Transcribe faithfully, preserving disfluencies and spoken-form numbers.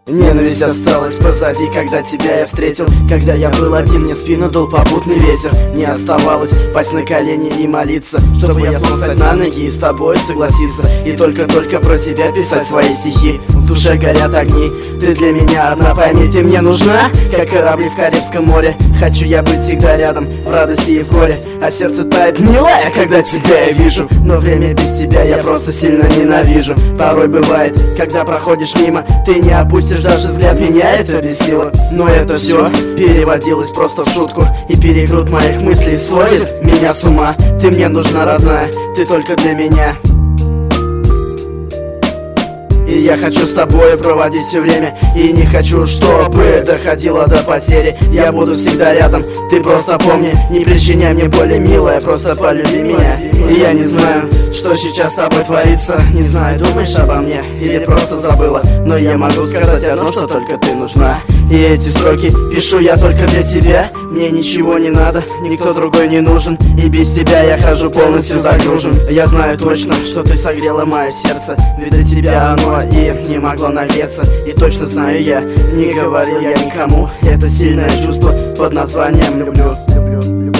Ненависть осталась позади, когда тебя я встретил. Когда я был один, мне в спину дул попутный ветер. Мне оставалось пасть на колени и молиться, чтобы я смог встать на ноги и с тобой согласиться. И только-только про тебя писать свои стихи. В душе горят огни, ты для меня одна, пойми, ты мне нужна, как корабли в Карибском море. Хочу я быть всегда рядом, в радости и в горе. А сердце тает, милая, когда тебя я вижу. Но время без тебя я просто сильно ненавижу. Порой бывает, когда проходишь мимо, ты не опустишь даже взгляд, меня это бесило. Но это все переводилось просто в шутку, и перекрут моих мыслей сводит меня с ума. Ты мне нужна, родная, ты только для меня. И я хочу с тобой проводить все время, и не хочу, чтобы доходило до потери. Я буду всегда рядом, ты просто помни, не причиняй мне боли, милая, просто полюби меня. И я не знаю, что сейчас с тобой творится, не знаю, думаешь обо мне или просто забыла, но я могу сказать одно, что только ты нужна. И эти строки пишу я только для тебя. Мне ничего не надо, никто другой не нужен, и без тебя я хожу полностью загружен. Я знаю точно, что ты согрела мое сердце, ведь для тебя оно и не могло нагреться. И точно знаю я, не говорил я никому, это сильное чувство под названием люблю. Люблю, люблю.